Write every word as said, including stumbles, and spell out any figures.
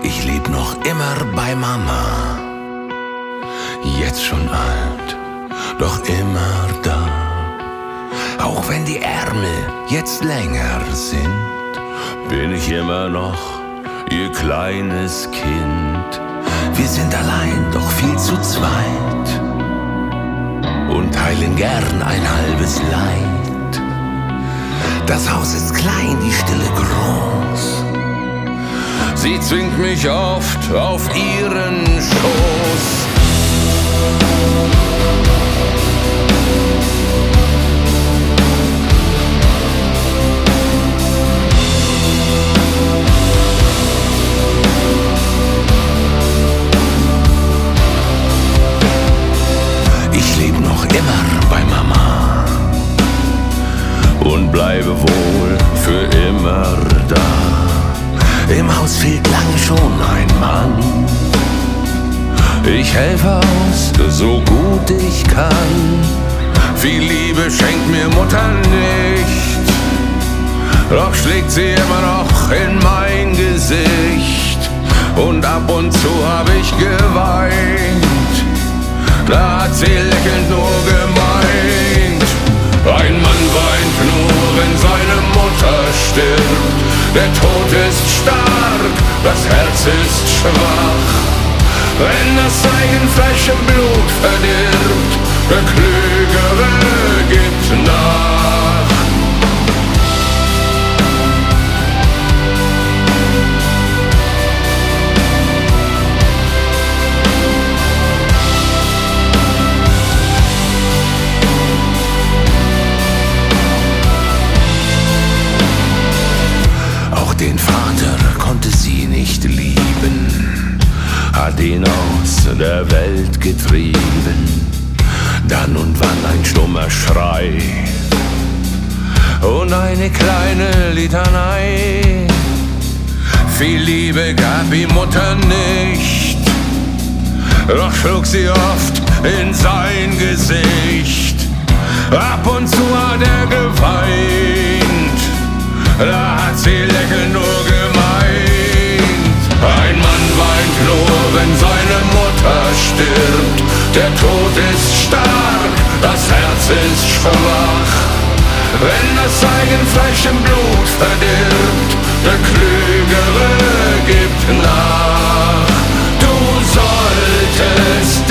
Ich leb noch immer bei Mama, jetzt schon alt, doch immer da. Auch wenn die Ärmel jetzt länger sind, bin ich immer noch ihr kleines Kind. Wir sind allein, doch viel zu zweit und teilen gern ein halbes Leid. Das Haus ist klein, die Stille groß. Sie zwingt mich oft auf ihren Schoß. Ich lebe noch immer bei Mama und bleibe wohl für immer da. Im Haus fehlt lange schon ein Mann. Ich helfe aus, so gut ich kann. Viel Liebe schenkt mir Mutter nicht, doch schlägt sie immer noch in mein Gesicht. Und ab und zu hab ich geweint, da hat sie lächelnd nur gemeint. Ein Mann weint nur, wenn seine Mutter stirbt. Der Tod ist stark, das Herz ist schwach. Wenn das Eigenfleisch im Blut verdirbt, der Klügere gibt nach. Den Vater konnte sie nicht lieben, hat ihn aus der Welt getrieben. Dann und wann ein stummer Schrei und eine kleine Litanei. Viel Liebe gab ihm Mutter nicht, doch schlug sie oft in sein Gesicht. Ab und zu hat er geweint, da hat sie lächelnd nur gemeint. Ein Mann weint nur, wenn seine Mutter stirbt. Der Tod ist stark, das Herz ist schwach. Wenn das Eigenfleisch im Blut verdirbt, der Klügere gibt nach. Du solltest